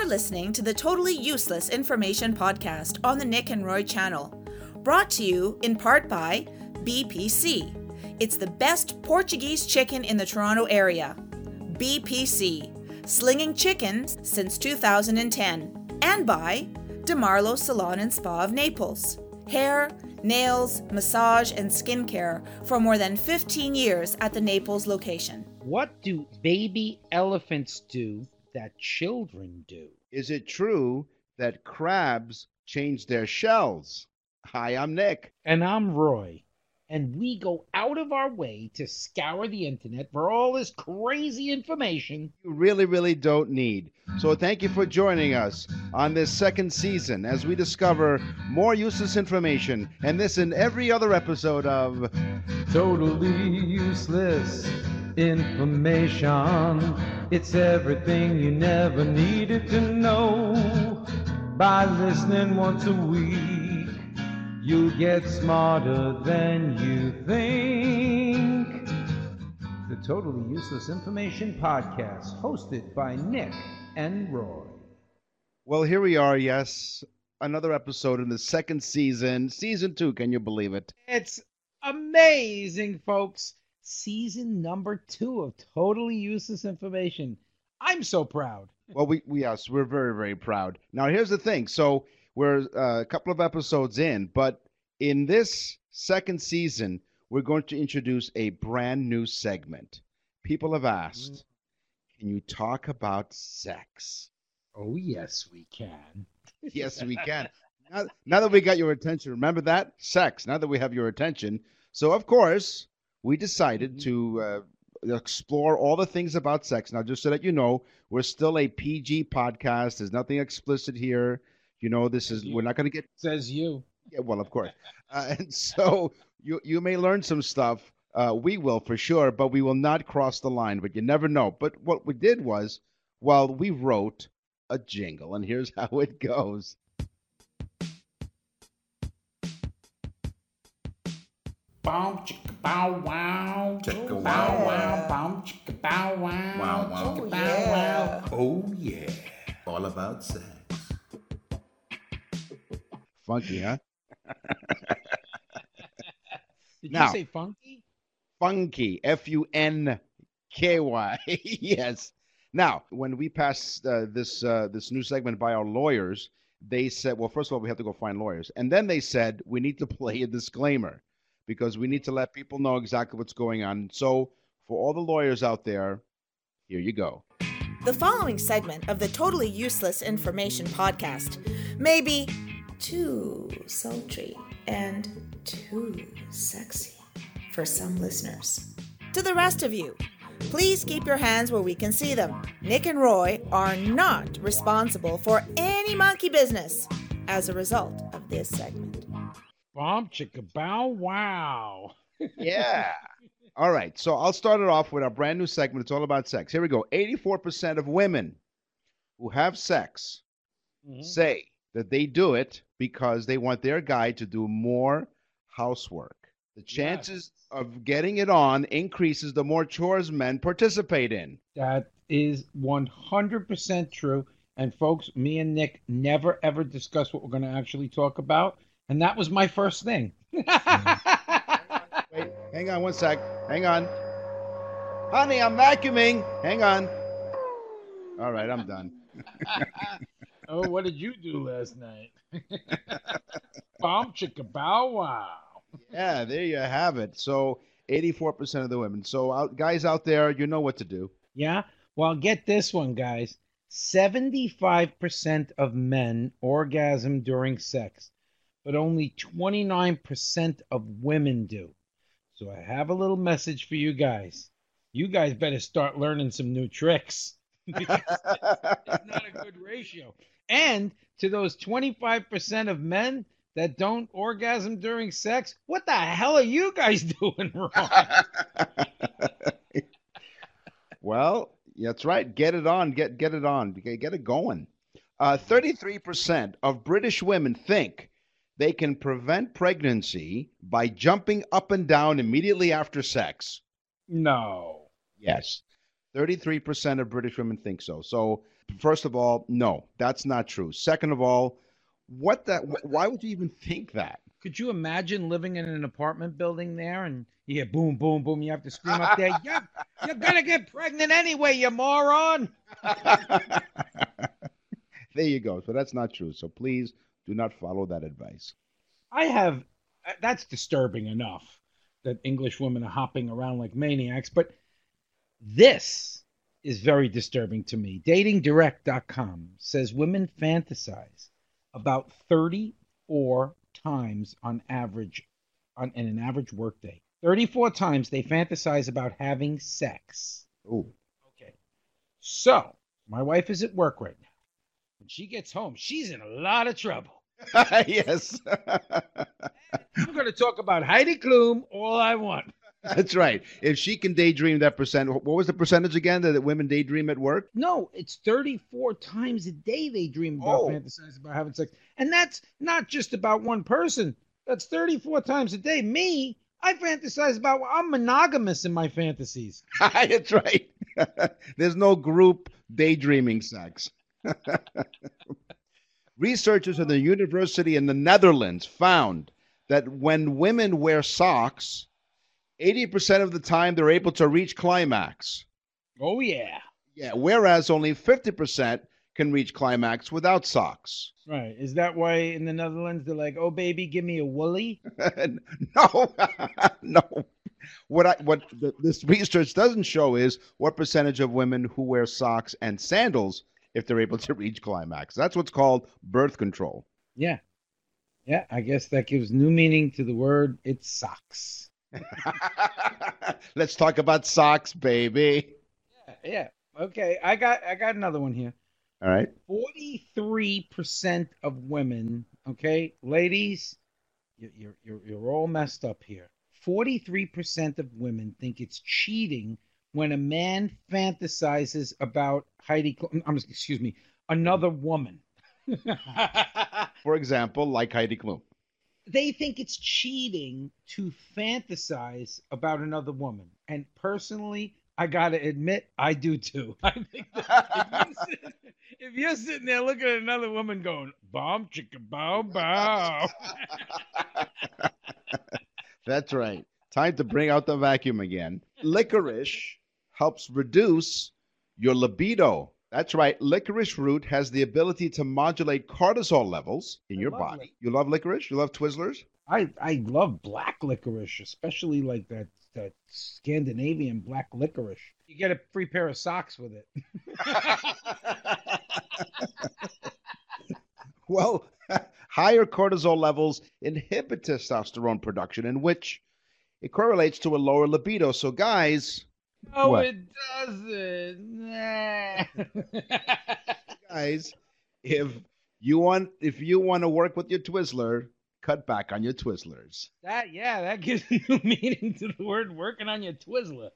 listening to the Totally Useless Information Podcast on the Nick and Roy channel, brought to you in part by BPC. It's the best Portuguese chicken in the Toronto area. BPC, slinging chickens since 2010. And by DeMarlo Salon and Spa of Naples. Hair, nails, massage, and skincare for more than 15 years at the Naples location. What do baby elephants do that children do? Is it true that crabs change their shells? Hi, I'm Nick. And I'm Roy. And we go out of our way to scour the internet for all this crazy information You really don't need. So thank you for joining us on this second season as we discover more useless information, and this and every other episode of Totally useless information. It's everything you never needed to know. By listening once a week, you'll get smarter than you think. The Totally Useless Information Podcast, hosted by Nick and Roy. Well, here we are, yes, another episode in the second season, season 2, can you believe it? It's amazing, folks. Season number 2 of Totally Useless Information. I'm so proud. Well, yes, we're very proud. Now, here's the thing. So we're a couple of episodes in, but in this second season, we're going to introduce a brand new segment. People have asked, can you talk about sex? Oh, yes, we can. Yes, we can. Now that we got your attention, remember that? Sex, now that we have your attention. So, of course, we decided to explore all the things about sex. Now, just so that you know, we're still a PG podcast. There's nothing explicit here. You know, we're not going to get... Says you. Yeah, well, of course. And so you may learn some stuff. We will, for sure, but we will not cross the line. But you never know. But what we did was, well, we wrote a jingle, and here's how it goes. Bow chicka bow wow. Chicka Bow wow. wow. Bow chicka bow wow. Wow, wow. Chicka bow wow. Oh, yeah. All about sex. Funky, huh? Did Now- you say funky? Funky, Funky. Yes. Now, when we passed this new segment by our lawyers, they said, well, first of all, we have to go find lawyers. And then they said, we need to play a disclaimer because we need to let people know exactly what's going on. So for all the lawyers out there, here you go. The following segment of the Totally Useless Information Podcast may be too sultry and too sexy for some listeners. To the rest of you, please keep your hands where we can see them. Nick and Roy are not responsible for any monkey business as a result of this segment. Bomb chicka bow wow. Yeah. All right. So I'll start it off with our brand new segment. It's all about sex. Here we go. 84% of women who have sex say that they do it because they want their guy to do more housework. The chances of getting it on increases the more chores men participate in. That is 100% true. And folks, me and Nick never ever discuss what we're going to actually talk about. And that was my first thing. Wait, hang on one sec. Hang on. Honey, I'm vacuuming. Hang on. All right, I'm done. Oh, what did you do last night? Bomb chicka bow wow. Yeah, there you have it. So 84% of the women. So guys out there, you know what to do. Yeah? Well, get this one, guys. 75% of men orgasm during sex, but only 29% of women do. So I have a little message for you guys. You guys better start learning some new tricks because it's not a good ratio. And to those 25% of men that don't orgasm during sex, what the hell are you guys doing wrong? Well, that's right. Get it on. Get it on. Get it going. 33% of British women think they can prevent pregnancy by jumping up and down immediately after sex. No. Yes. 33% of British women think so. So First of all, no, that's not true. Second of all, why would you even think that? Could you imagine living in an apartment building there and you hear boom, boom, boom? You have to scream up there, you're going to get pregnant anyway, you moron. There you go. So that's not true. So please do not follow that advice. That's disturbing enough that English women are hopping around like maniacs. But this is very disturbing to me. DatingDirect.com says women fantasize about 34 times on average in an average workday. 34 times they fantasize about having sex. Oh. Okay. So my wife is at work right now. When she gets home, she's in a lot of trouble. Yes. I'm going to talk about Heidi Klum all I want. That's right. If she can daydream that percent, what was the percentage again that women daydream at work? No, it's 34 times a day they dream about, fantasize about having sex. And that's not just about one person. That's 34 times a day. Me, I fantasize about, I'm monogamous in my fantasies. That's right. There's no group daydreaming sex. Researchers at the university in the Netherlands found that when women wear socks, 80% of the time they're able to reach climax. Oh, yeah. Yeah, whereas only 50% can reach climax without socks. Right. Is that why in the Netherlands they're like, oh, baby, give me a woolly? No, no. This research doesn't show is what percentage of women who wear socks and sandals if they're able to reach climax. That's what's called birth control. Yeah. Yeah, I guess that gives new meaning to the word. It sucks. Let's talk about socks, baby. Yeah. Okay, I got another one here. All right. 43% of women, okay, ladies, you're all messed up here. 43% of women think it's cheating when a man fantasizes about another woman. For example, like Heidi Klum. They think it's cheating to fantasize about another woman. And personally, I got to admit, I do too. I think that if you're sitting there looking at another woman going, bomb, chicka, bow, bow. That's right. Time to bring out the vacuum again. Licorice helps reduce your libido. That's right. Licorice root has the ability to modulate cortisol levels in your body. You love licorice? You love Twizzlers? I love black licorice, especially like that Scandinavian black licorice. You get a free pair of socks with it. Well, higher cortisol levels inhibit testosterone production, in which it correlates to a lower libido. So, guys... No, what? It doesn't. Nah. Guys, if you want to work with your Twizzler, cut back on your Twizzlers. That gives new meaning to the word working on your Twizzler.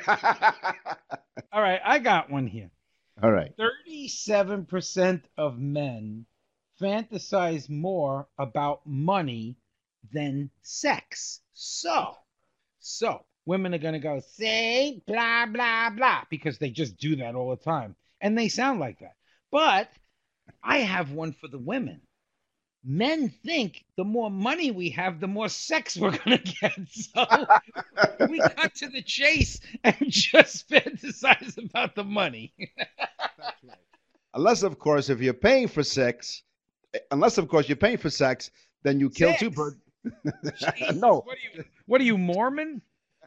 All right, I got one here. All right. 37% of men fantasize more about money than sex. So women are going to go, say, blah, blah, blah, because they just do that all the time. And they sound like that. But I have one for the women. Men think the more money we have, the more sex we're going to get. So we cut to the chase and just fantasize about the money. That's right. Unless, of course, you're paying for sex, then you kill two birds. No. What are you, Mormon?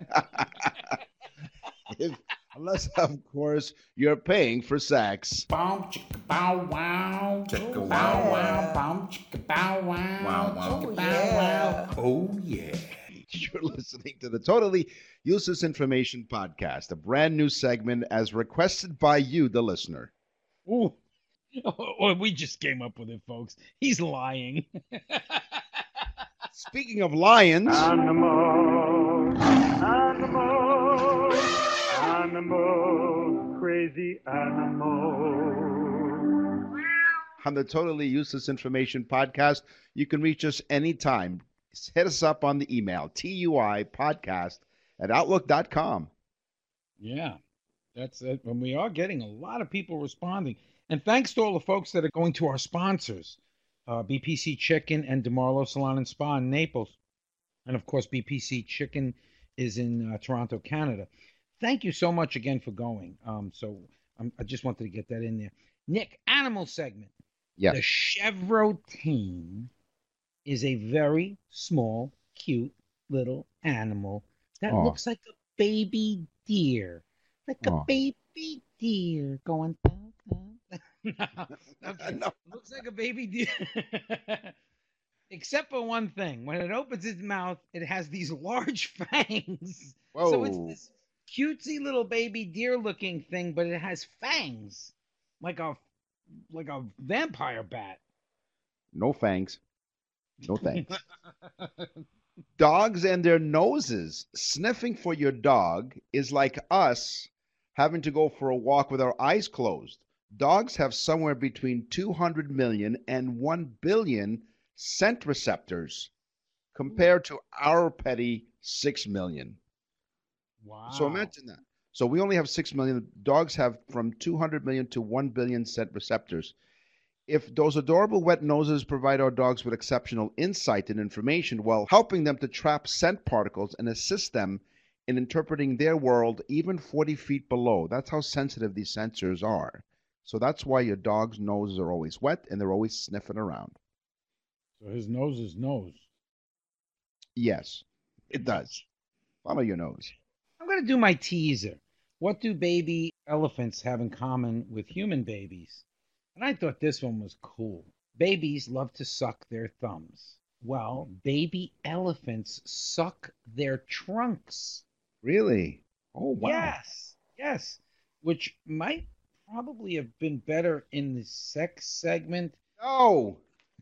Unless, of course, you're paying for sex. Boom, chicka, bow, wow. Chicka, wow, Bow, wow. wow. Boom, chicka, bow, wow. Wow, wow. Chicka, bow, wow. Oh, yeah. You're listening to the Totally Useless Information Podcast, a brand new segment as requested by you, the listener. Ooh. Oh, we just came up with it, folks. He's lying. Speaking of lions... Animal, crazy animal. On the Totally Useless Information Podcast, you can reach us anytime. Hit us up on the email, tuipodcast@outlook.com. Yeah, that's it. And we are getting a lot of people responding. And thanks to all the folks that are going to our sponsors, BPC Chicken and DeMarlo Salon and Spa in Naples. And of course, BPC Chicken is in Toronto, Canada. Thank you so much again for going. I just wanted to get that in there. Nick, animal segment. Yes. The Chevrotain is a very small, cute little animal that looks like a baby deer. Like a baby deer going. No. Looks like a baby deer. Except for one thing. When it opens its mouth, it has these large fangs. Whoa. So it's this cutesy little baby deer looking thing, but it has fangs. Like a vampire bat. No fangs. No thanks. Dogs and their noses. Sniffing for your dog is like us having to go for a walk with our eyes closed. Dogs have somewhere between 200 million and 1 billion scent receptors compared to our petty 6 million. Wow. So imagine that. So we only have 6 million. Dogs have from 200 million to 1 billion scent receptors. If those adorable wet noses provide our dogs with exceptional insight and information while helping them to trap scent particles and assist them in interpreting their world even 40 feet below, that's how sensitive these sensors are. So that's why your dog's noses are always wet and they're always sniffing around. So his nose is nose. Yes, it does. Follow your nose. I'm going to do my teaser. What do baby elephants have in common with human babies? And I thought this one was cool. Babies love to suck their thumbs. Well, baby elephants suck their trunks. Really? Oh, wow. Yes. Which might probably have been better in the sex segment. No.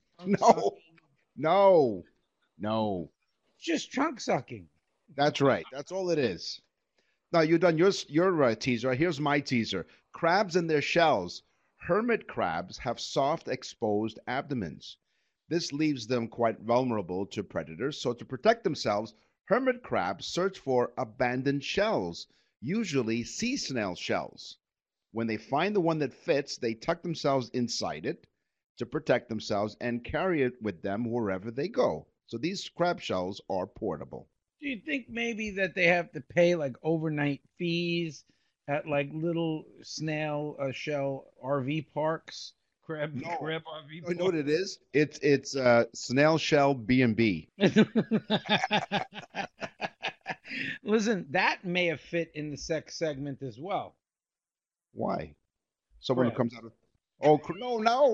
Just trunk sucking. That's right. That's all it is. Now, you've done your teaser. Here's my teaser. Crabs and their shells. Hermit crabs have soft, exposed abdomens. This leaves them quite vulnerable to predators. So to protect themselves, hermit crabs search for abandoned shells, usually sea snail shells. When they find the one that fits, they tuck themselves inside it to protect themselves and carry it with them wherever they go. So these crab shells are portable. Do you think maybe that they have to pay like overnight fees at like little snail shell RV parks? Crab RV parks? You know what it is? It's snail shell B&B. Listen, that may have fit in the sex segment as well. Why? Someone who comes out of no.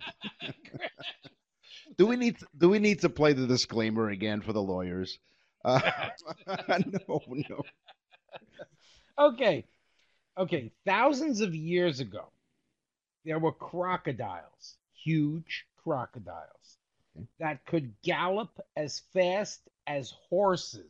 Do we need to play the disclaimer again for the lawyers? No. Okay. Thousands of years ago, there were crocodiles, huge crocodiles, that could gallop as fast as horses.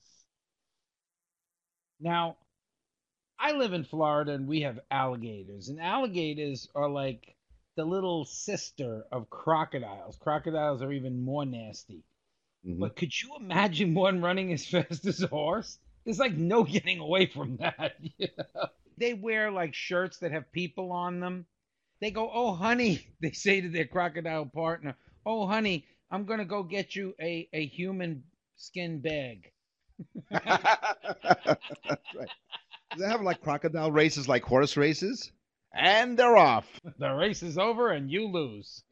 Now, I live in Florida and we have alligators, and alligators are like the little sister of crocodiles. Crocodiles are even more nasty. Mm-hmm. But could you imagine one running as fast as a horse? There's like no getting away from that. You know? They wear like shirts that have people on them. They go, "Oh, honey," they say to their crocodile partner, "Oh, honey, I'm going to go get you a human skin bag." That's right. Do they have like crocodile races like horse races? And they're off. The race is over and you lose.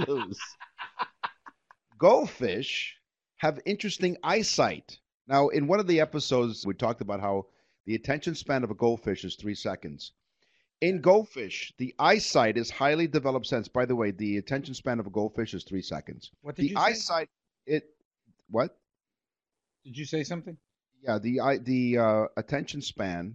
Goldfish have interesting eyesight. Now, in one of the episodes, we talked about how the attention span of a goldfish is 3 seconds. In goldfish, the eyesight is highly developed sense. By the way, the attention span of a goldfish is 3 seconds. What did you say? The eyesight, what? Did you say something? Yeah, the attention span.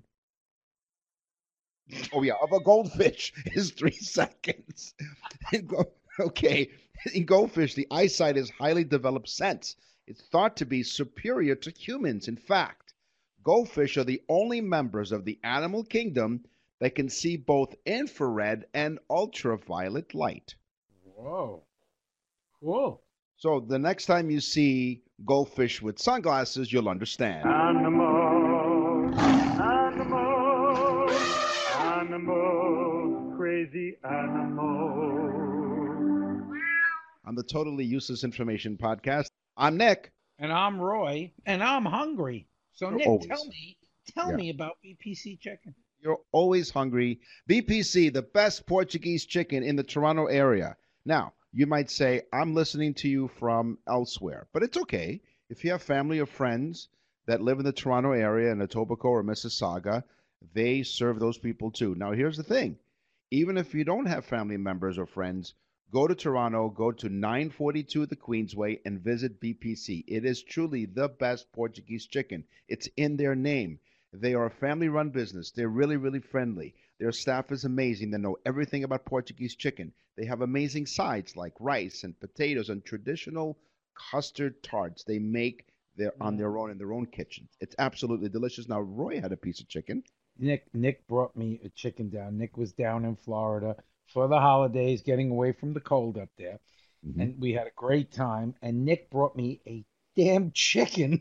Of a goldfish is 3 seconds. Okay, in goldfish, the eyesight is highly developed sense. It's thought to be superior to humans. In fact, goldfish are the only members of the animal kingdom that can see both infrared and ultraviolet light. Whoa. Cool. So the next time you see goldfish with sunglasses, you'll understand. Animal, crazy crazy animal. On the Totally Useless Information Podcast, I'm Nick. And I'm Roy, and I'm hungry. So, You're Nick, always tell Yeah. me about BPC chicken. You're always hungry. BPC, the best Portuguese chicken in the Toronto area. Now, you might say, I'm listening to you from elsewhere, but it's okay. If you have family or friends that live in the Toronto area, in Etobicoke or Mississauga, they serve those people too. Now, here's the thing. Even if you don't have family members or friends, go to Toronto, go to 942 the Queensway and visit BPC. It is truly the best Portuguese chicken. It's in their name. They are a family-run business. They're really, really friendly. Their staff is amazing. They know everything about Portuguese chicken. They have amazing sides like rice and potatoes and traditional custard tarts they make on their own in their own kitchen. It's absolutely delicious. Now, Roy had a piece of chicken. Nick brought me a chicken down. Nick was down in Florida for the holidays, getting away from the cold up there. Mhm. And we had a great time. And Nick brought me a damn chicken.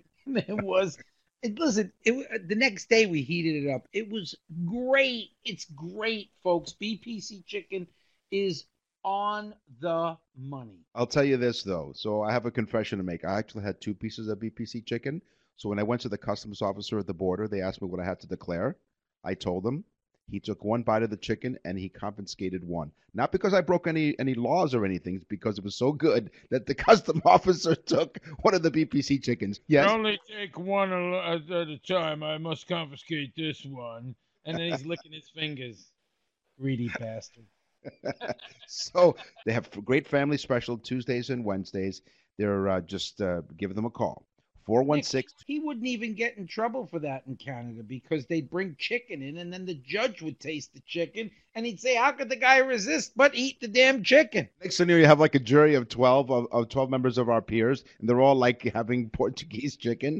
The next day we heated it up. It was great. It's great, folks. BPC chicken is on the money. I'll tell you this, though. So I have a confession to make. I actually had 2 pieces of BPC chicken. So when I went to the customs officer at the border, they asked me what I had to declare. I told them. He took 1 bite of the chicken and he confiscated 1. Not because I broke any laws or anything, it's because it was so good that the custom officer took one of the BPC chickens. Yes. Only take one at a time. I must confiscate this one. And then he's licking his fingers. Greedy bastard. So they have great family special Tuesdays and Wednesdays. They're just give them a call. 416. He wouldn't even get in trouble for that in Canada because they'd bring chicken in and then the judge would taste the chicken and he'd say, how could the guy resist but eat the damn chicken? Next thing you have like a jury of 12 of 12 members of our peers, and they're all like having Portuguese chicken.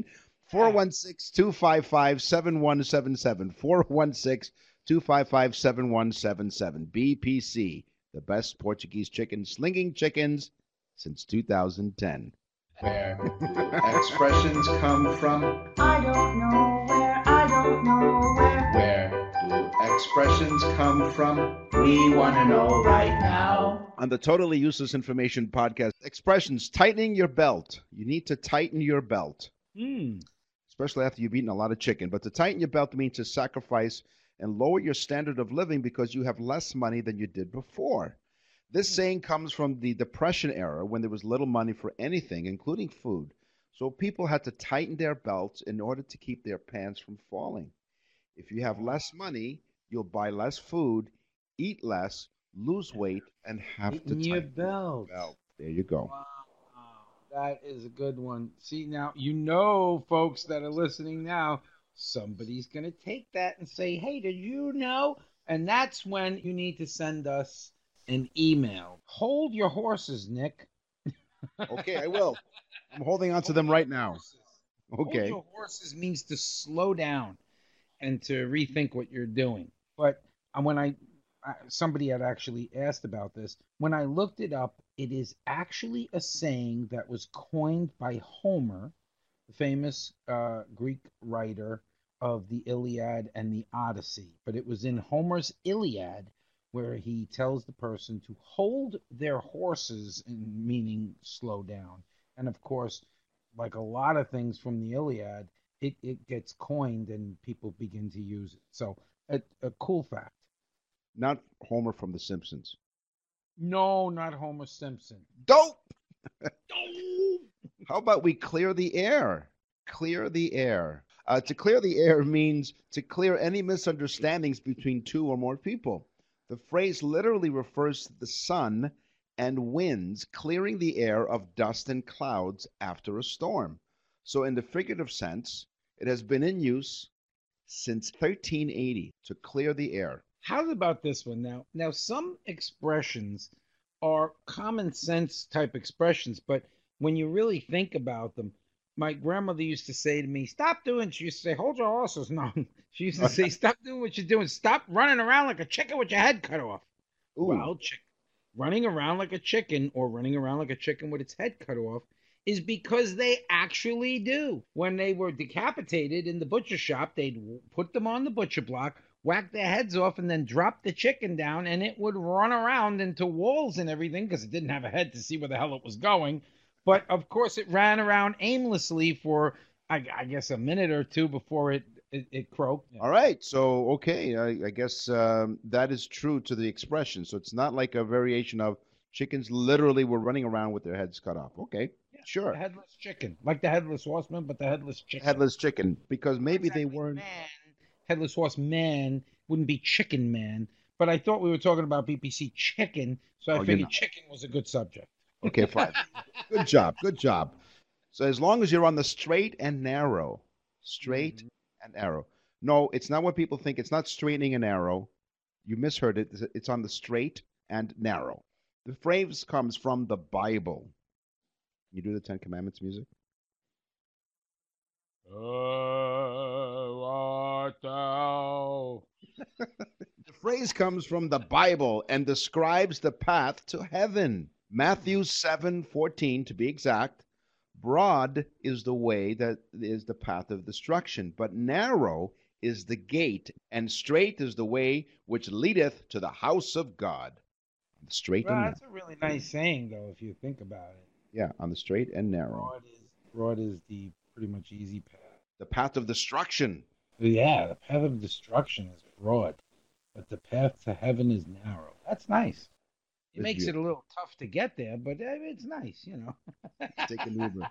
416-255-7177. 416-255-7177. BPC, the best Portuguese chicken slinging chickens since 2010. Where do expressions come from? I don't know where, I don't know where. Where do expressions come from? We want to know right now. On the Totally Useless Information Podcast, expressions: tightening your belt. You need to tighten your belt, especially after you've eaten a lot of chicken. But to tighten your belt means to sacrifice and lower your standard of living because you have less money than you did before. This saying comes from the Depression era when there was little money for anything, including food. So people had to tighten their belts in order to keep their pants from falling. If you have less money, you'll buy less food, eat less, lose weight, and have to Tighten your tighten belt. your belt. There you go. Wow, that is a good one. See, now, you know, folks that are listening now, somebody's going to take that and say, hey, did you know? And that's when you need to send us an email. Hold your horses, Nick. Okay, I will. I'm holding on to them right now. Okay. Hold your horses means to slow down and to rethink what you're doing. But when somebody had actually asked about this, when I looked it up, it is actually a saying that was coined by Homer, the famous Greek writer of the Iliad and the Odyssey. But it was in Homer's Iliad where he tells the person to hold their horses, meaning slow down. And of course, like a lot of things from the Iliad, it gets coined and people begin to use it. So a cool fact. Not Homer from The Simpsons. No, not Homer Simpson. Dope! How about we clear the air? Clear the air. To clear the air means to clear any misunderstandings between 2 or more people. The phrase literally refers to the sun and winds clearing the air of dust and clouds after a storm. So in the figurative sense, it has been in use since 1380 to clear the air. How about this one now? Now, some expressions are common sense type expressions, but when you really think about them, my grandmother used to say to me, stop doing, she used to say, hold your horses. No, she used to say, stop doing what you're doing. Stop running around like a chicken with your head cut off. Ooh. Well, running around like a chicken or running around like a chicken with its head cut off is because they actually do. When they were decapitated in the butcher shop, they'd put them on the butcher block whack their heads off and then drop the chicken down, and it would run around into walls and everything because it didn't have a head to see where the hell it was going. But of course, it ran around aimlessly for I guess a minute or two before it croaked. All right. So, okay. I guess that is true to the expression. So it's not like a variation of chickens literally were running around with their heads cut off. Okay. Yeah, Sure. the headless chicken, like the headless horseman, but the headless chicken. Headless chicken, because maybe they Exactly, weren't. man. Headless horse man wouldn't be chicken man, but I thought we were talking about BBC chicken, so I Oh, you're figured not. chicken was a good subject. Okay, fine. Good job. Good job. So as long as you're on the straight and narrow, straight and narrow. No, it's not what people think. It's not straightening and narrow. You misheard it. It's on the straight and narrow. The phrase comes from the Bible. You do the Ten Commandments music? Art thou? The phrase comes from the Bible and describes the path to heaven. Matthew 7:14, to be exact. Broad is the way that is the path of destruction, but narrow is the gate, and straight is the way which leadeth to the house of God. On the straight Well, and narrow. that's a really nice saying, though, if you think about it. Yeah, on the straight and narrow. Broad is the pretty much easy path. The path of destruction. Yeah, the path of destruction is broad, but the path to heaven is narrow. That's nice. It It's makes it a beautiful. little tough to get there, but it's nice, you know. Take an Uber.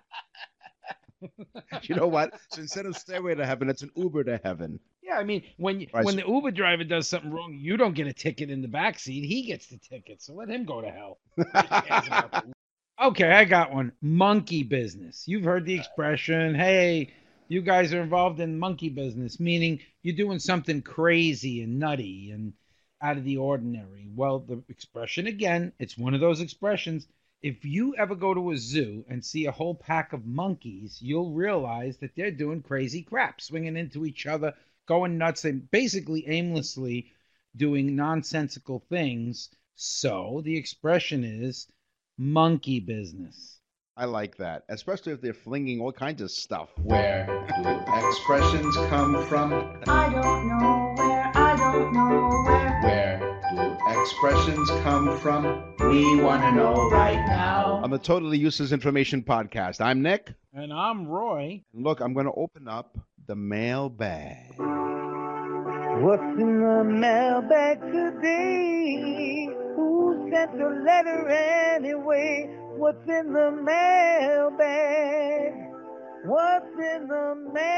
You know what? So instead of stairway to heaven, it's an Uber to heaven. Yeah, I mean, when Right, when so- the Uber driver does something wrong, you don't get a ticket in the back seat. He gets the ticket, so let him go to hell. Who cares about the Uber? Okay, I got one. Monkey business. You've heard the expression, hey, you guys are involved in monkey business, meaning you're doing something crazy and nutty and out of the ordinary. Well, the expression, again, it's one of those expressions. If you ever go to a zoo and see a whole pack of monkeys, you'll realize that they're doing crazy crap, swinging into each other, going nuts, and basically aimlessly doing nonsensical things. So the expression is monkey business. I like that, especially if they're flinging all kinds of stuff. Where do expressions come from? I don't know where, I don't know where. Where do expressions come from? We want to know right now. On the Totally Useless Information Podcast, I'm Nick. And I'm Roy. And look, I'm going to open up the mailbag. What's in the mailbag today? Who sent the letter anyway? What's in the mailbag? What's in the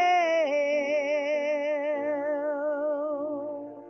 mail?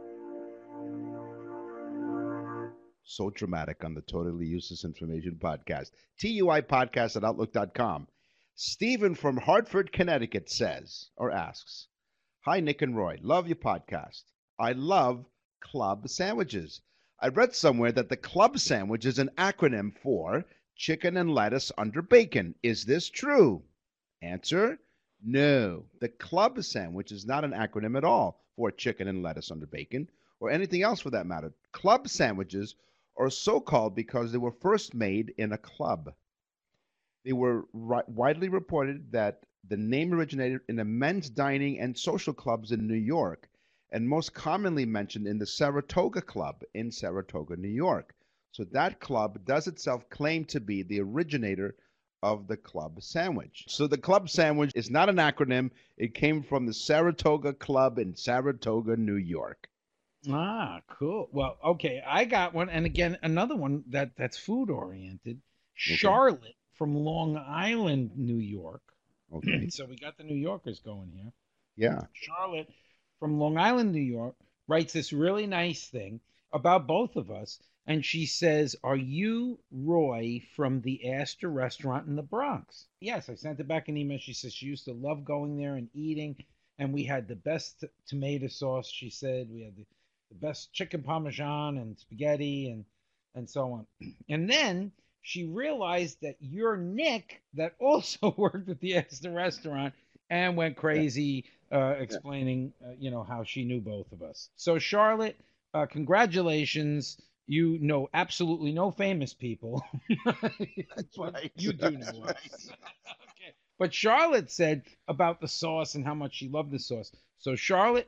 So dramatic on the Totally Useless Information Podcast. TUI Podcast at Outlook.com. Stephen from Hartford, Connecticut says, or asks, Hi, Nick and Roy. Love your podcast. I love club sandwiches. I read somewhere that the club sandwich is an acronym for chicken and lettuce under bacon. Is this true? Answer, no. The club sandwich is not an acronym at all for chicken and lettuce under bacon, or anything else for that matter. Club sandwiches are so called because they were first made in a club. They were widely reported that the name originated in the men's dining and social clubs in New York, and most commonly mentioned in the Saratoga Club in Saratoga, New York. So that club does itself claim to be the originator of the club sandwich. So the club sandwich is not an acronym. It came from the Saratoga Club in Saratoga, New York. Ah, cool. Well, okay, I got one, and again, another one that's food oriented. Charlotte from Long Island, New York. Okay. So we got the New Yorkers going here. Yeah. Charlotte from Long Island, New York, writes this really nice thing about both of us, and she says, "Are you Roy from the Astor Restaurant in the Bronx?" Yes, I sent her back an email. She says she used to love going there and eating, and we had the best tomato sauce. She said we had the best chicken parmesan and spaghetti and so on. And then she realized that you're Nick that also worked at the Astor Restaurant and went crazy explaining, how she knew both of us. So Charlotte, congratulations. You know absolutely no famous people. But right. you do know That's us. right. Okay. But Charlotte said about the sauce and how much she loved the sauce. So Charlotte,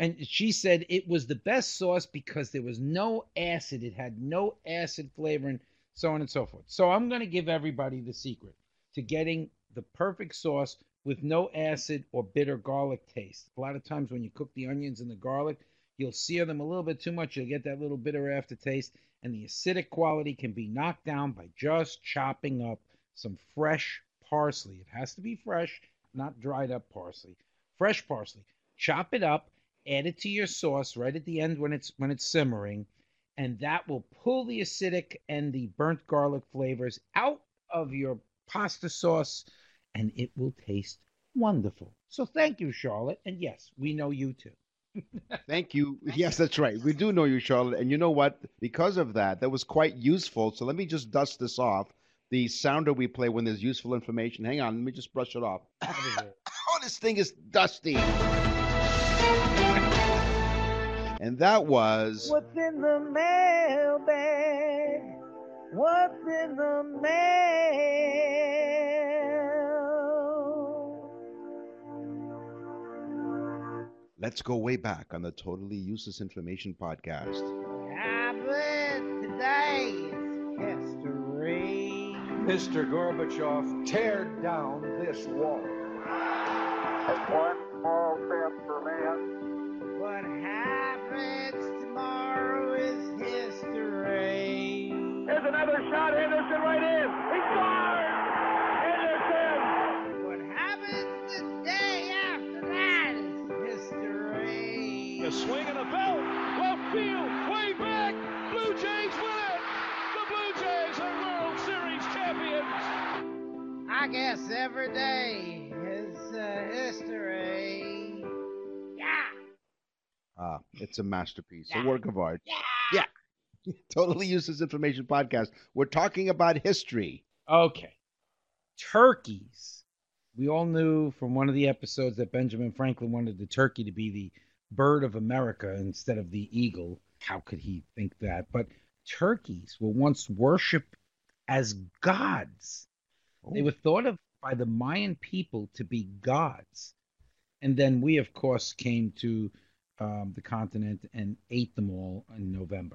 And she said it was the best sauce because there was no acid. It had no acid flavor and so on and so forth. So I'm going to give everybody the secret to getting the perfect sauce with no acid or bitter garlic taste. A lot of times when you cook the onions and the garlic, you'll sear them a little bit too much. You'll get that little bitter aftertaste, and the acidic quality can be knocked down by just chopping up some fresh parsley. It has to be fresh, not dried up parsley. Fresh parsley. Chop it up, add it to your sauce right at the end when it's simmering, and that will pull the acidic and the burnt garlic flavors out of your pasta sauce, and it will taste wonderful. So thank you, Charlotte. And yes, we know you too. Thank you. Yes, that's right. We do know you, Charlotte. And you know what? Because of that, that was quite useful. So let me just dust this off. The sounder we play when there's useful information. Hang on. Let me just brush it off. Oh, this thing is dusty. And that was... What's in the mailbag? What's in the mail? Let's go way back on the Totally Useless Information podcast. Happened today is history. Mr. Gorbachev, tear down this wall. One small step for man. What happens tomorrow is history. Here's another shot. Henderson right in. He scores! Henderson! What happens the day after that is history. A swing and a belt. Left field. Way back. Blue Jays win it. The Blue Jays are World Series champions. I guess every day is history. Yeah. It's a masterpiece, a work of art. Yeah. Totally Useless Information podcast. We're talking about history. Okay. Turkeys. We all knew from one of the episodes that Benjamin Franklin wanted the turkey to be the bird of America instead of the eagle. How could he think that? But turkeys were once worshipped as gods. They were thought of by the Mayan people to be gods. And then we, of course, came to the continent and ate them all in November.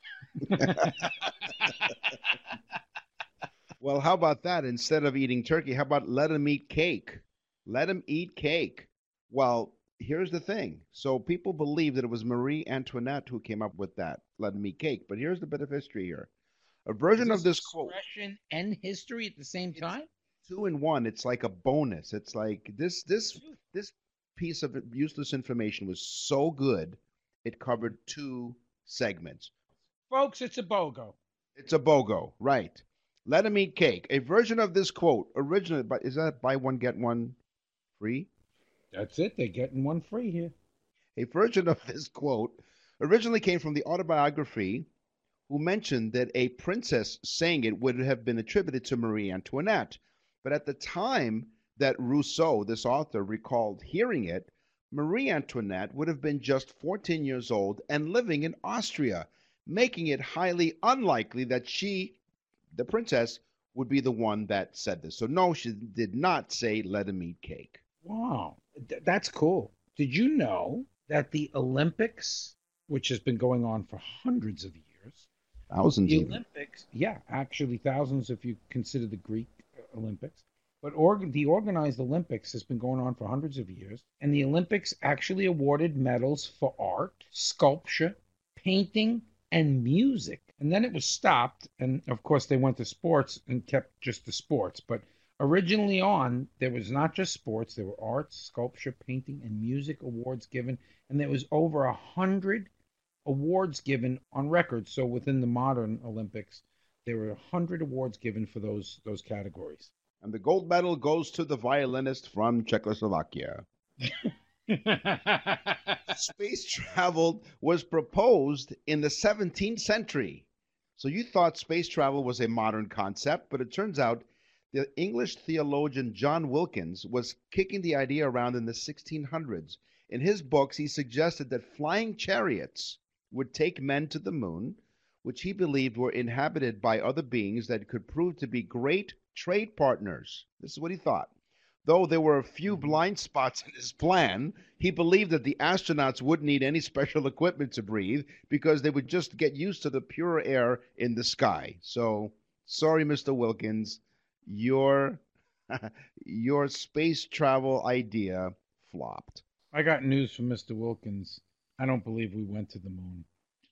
Well, how about that? Instead of eating turkey, how about let them eat cake? Let them eat cake. Well, here's the thing. So people believe that it was Marie Antoinette who came up with that, let them eat cake. But here's the bit of history here. A version of this quote. Expression and history at the same time? Two in one. It's like a bonus. It's like this piece of useless information was so good, it covered two segments. Folks, it's a BOGO. It's a BOGO, right. Let them eat cake. A version of this quote, originally, but is that buy one, get one free? That's it. They're getting one free here. A version of this quote originally came from the autobiography who mentioned that a princess saying it would have been attributed to Marie Antoinette. But at the time that Rousseau, this author, recalled hearing it, Marie Antoinette would have been just 14 years old and living in Austria, making it highly unlikely that she, the princess, would be the one that said this. So no, she did not say let him eat cake. Wow. That's cool. Did you know that the Olympics, which has been going on for hundreds of years, Thousands the even. Olympics, yeah, actually thousands if you consider the Greek Olympics, but the organized Olympics has been going on for hundreds of years, and the Olympics actually awarded medals for art, sculpture, painting, and music. And then it was stopped, and of course they went to sports and kept just the sports. But originally on, there was not just sports, there were arts, sculpture, painting, and music awards given, and there was over 100 awards given on record. So within the modern Olympics, there were 100 awards given for those categories. And the gold medal goes to the violinist from Czechoslovakia. Space travel was proposed in the 17th century. So you thought space travel was a modern concept, but it turns out the English theologian John Wilkins was kicking the idea around in the 1600s. In his books, he suggested that flying chariots would take men to the moon, which he believed were inhabited by other beings that could prove to be great trade partners. This is what he thought. Though there were a few blind spots in his plan, he believed that the astronauts wouldn't need any special equipment to breathe because they would just get used to the pure air in the sky. So, sorry, Mr. Wilkins, your space travel idea flopped. I got news from Mr. Wilkins. I don't believe we went to the moon.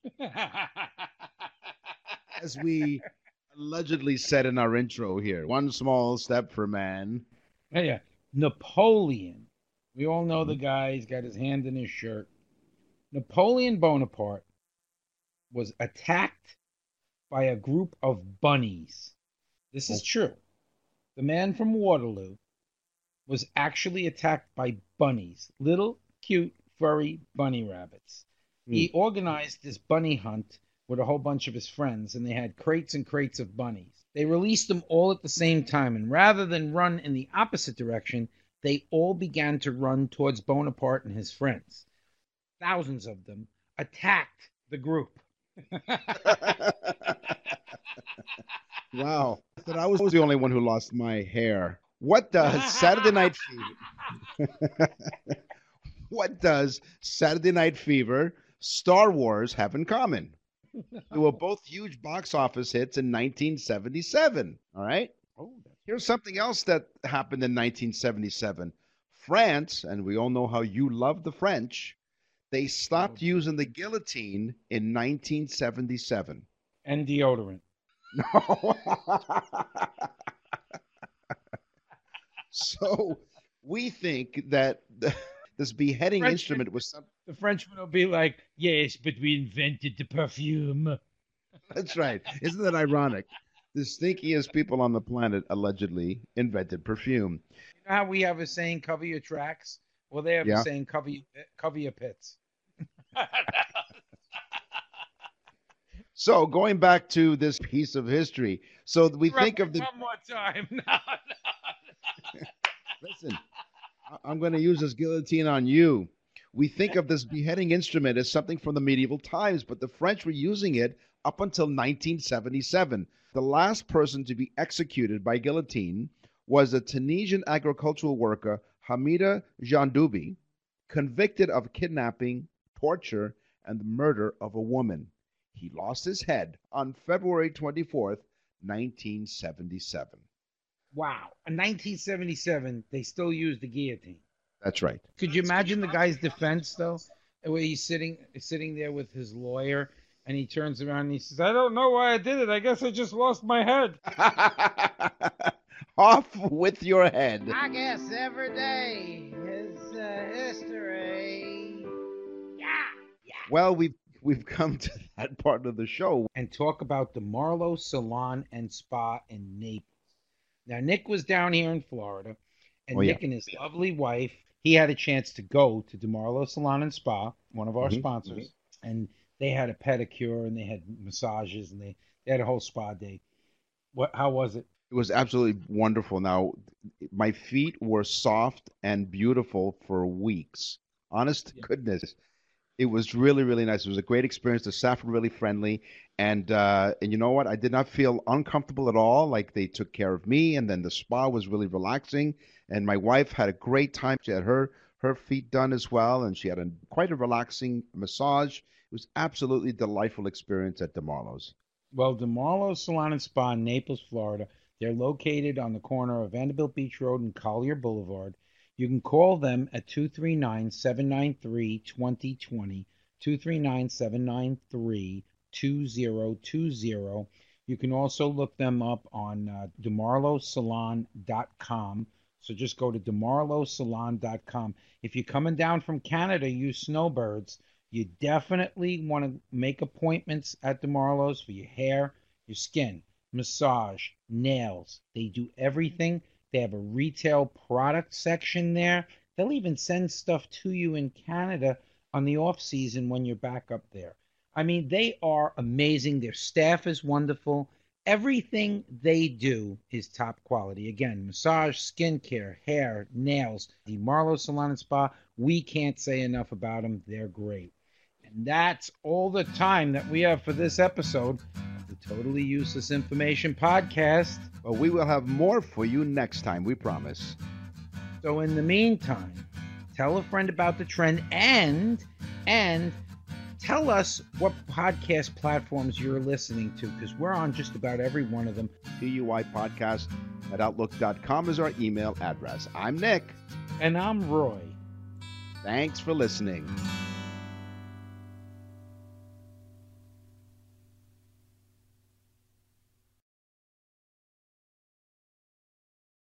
As we allegedly said in our intro here, one small step for man. Yeah. Napoleon. We all know the guy. He's got his hand in his shirt. Napoleon Bonaparte was attacked by a group of bunnies. This is true. The man from Waterloo was actually attacked by bunnies, little, cute, furry bunny rabbits. He organized this bunny hunt with a whole bunch of his friends, and they had crates and crates of bunnies. They released them all at the same time, and rather than run in the opposite direction, they all began to run towards Bonaparte and his friends. Thousands of them attacked the group. Wow. I thought I was the only one who lost my hair. What does Saturday Night Fever... What does Saturday Night Fever, Star Wars have in common? They were both huge box office hits in 1977, all right? Here's something else that happened in 1977. France, and we all know how you love the French, they stopped using the guillotine in 1977. And deodorant. No. So we think that this beheading instrument was something. The Frenchman will be like, yes, but we invented the perfume. That's right. Isn't that ironic? The stinkiest people on the planet allegedly invented perfume. You know how we have a saying, cover your tracks? Well, they have a saying, cover your pits. So going back to this piece of history, so we think of the... One more time. No. Listen, I'm going to use this guillotine on you. We think of this beheading instrument as something from the medieval times, but the French were using it up until 1977. The last person to be executed by guillotine was a Tunisian agricultural worker, Hamida Jandoubi, convicted of kidnapping, torture, and the murder of a woman. He lost his head on February 24th, 1977. Wow. In 1977, they still used the guillotine. That's right. Could you imagine the guy's defense, though? Where he's sitting there with his lawyer, and he turns around and he says, I don't know why I did it. I guess I just lost my head. Off with your head. I guess every day is history. Yeah. Well, we've come to that part of the show. And talk about the Marlowe Salon and Spa in Naples. Now, Nick was down here in Florida, and Nick and his lovely wife, he had a chance to go to DeMarlo Salon and Spa, one of our sponsors, and they had a pedicure and they had massages and they had a whole spa day. How was it? It was absolutely wonderful. Now, my feet were soft and beautiful for weeks. Honest to goodness. It was really, really nice. It was a great experience. The staff were really friendly. And you know what? I did not feel uncomfortable at all. Like, they took care of me. And then the spa was really relaxing. And my wife had a great time. She had her feet done as well. And she had quite a relaxing massage. It was absolutely delightful experience at DeMarlo's. Well, DeMarlo Salon and Spa in Naples, Florida. They're located on the corner of Vanderbilt Beach Road and Collier Boulevard. You can call them at 239-793-2020, 239-793-2020. You can also look them up on DeMarloSalon.com. So just go to DeMarloSalon.com. If you're coming down from Canada, use snowbirds. You definitely want to make appointments at DeMarlo's for your hair, your skin, massage, nails. They do everything. They have a retail product section there. They'll even send stuff to you in Canada on the off season when you're back up there. I mean, they are amazing. Their staff is wonderful. Everything they do is top quality. Again, massage, skincare, hair, nails. The Marlowe Salon and Spa, we can't say enough about them. They're great. And that's all the time that we have for this episode of the Totally Useless Information Podcast. Well, we will have more for you next time, we promise. So in the meantime, tell a friend about the trend and tell us what podcast platforms you're listening to, because we're on just about every one of them. TUIpodcast@outlook.com is our email address. I'm Nick. And I'm Roy. Thanks for listening.